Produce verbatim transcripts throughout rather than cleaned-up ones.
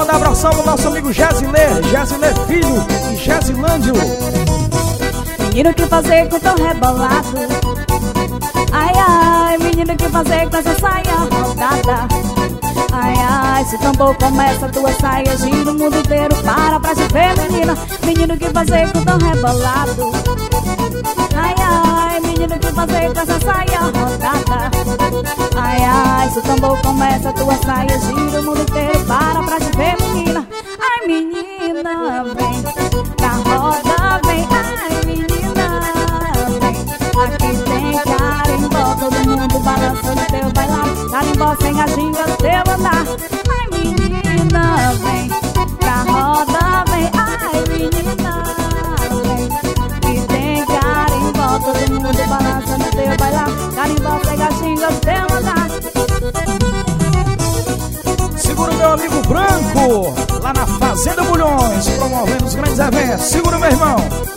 Manda abração pro nosso amigo Gesilê, Gesilê Filho e Gesilândio. Menino, que fazer com tão rebolado? Ai, ai, menino, que fazer com essa saia rodada? Ai, ai, se tambor começa a tua saia, gira o mundo inteiro, para pra te ver, menina. Menino, que fazer com tão rebolado? Ai, ai, menino, que fazer com essa saia rodada? Ai, ai, se o tambor começa a tua saia, gira o mundo inteiro, para pra te ver, menina. Ai, menina, vem pra roda, vem. Ai, menina, vem. Aqui tem carimbó, todo mundo balançando teu bailado. Carimbó sem a ginga do teu andar. Ai, menina, vem pra roda, vem. Ai, menina, vem. Aqui tem carimbó, todo mundo balançando teu bailado. Carimbó sem a ginga do teu andar. Segura o meu amigo Branco, lá na Fazenda Bulhões, promovendo os grandes eventos. Segura, meu irmão.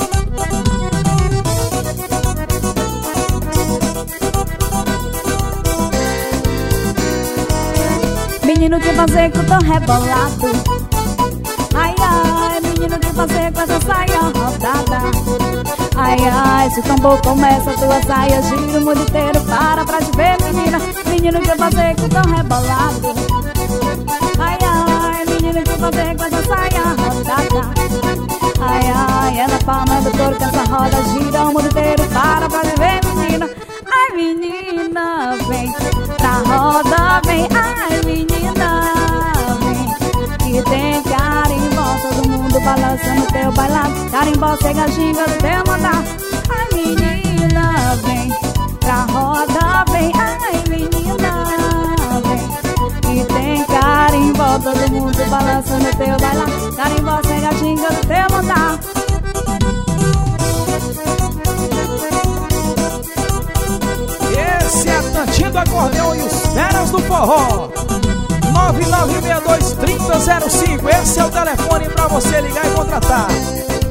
Menino, que fazer que eu tô rebolado? Ai, ai, menino, que fazer com essa saia rodada? Ai, ai, se o tambor começa a tua saia, gira o mundo inteiro, para pra te ver, menina. Menino, que fazer que eu tô rebolado? Ai, ai, menino, que fazer com essa saia rodada? Ai, ai, é na palma do corpo que essa roda gira o mundo inteiro, para pra te ver, menina. Ai, menina, vem pra roda, vem. Ai, menina, vem. Que tem carimbó, todo mundo balançando teu bailado. Carimbó sem a ginga do teu mandar. Ai, menina, vem pra roda, vem. Ai, menina, vem. Que tem carimbó, todo mundo balançando teu bailado. Carimbó sem a ginga do teu mandar. Esse é Tantinho do Acordeão e os Feras do Forró. Nove nove seis dois, três zero zero cinco. Esse é o telefone pra você ligar e contratar.